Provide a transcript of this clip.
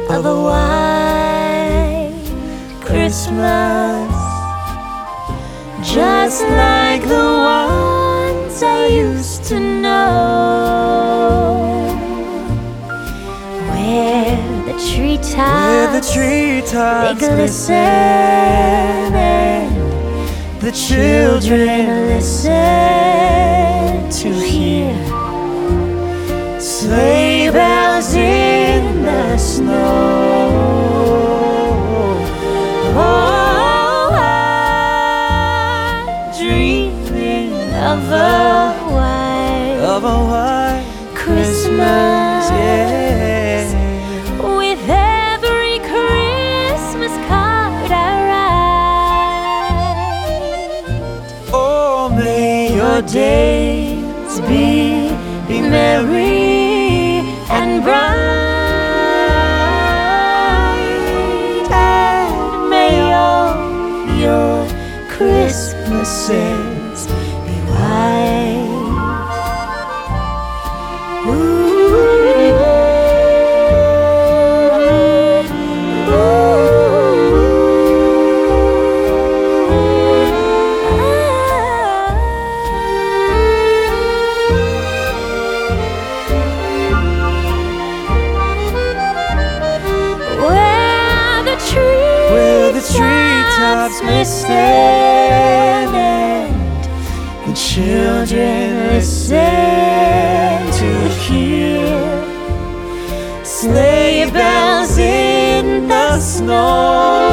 of a white Christmas, just like the ones I used to know, where the treetops they glisten and the children listen to hear sleigh bells in the snow. Oh, I'm dreaming of a white Christmas, yeah. With every Christmas card I write. Oh, may Your days be merry and bright, and may all your Christmases be white. Where the treetops may stand and the children listen to hear sleigh bells in the snow.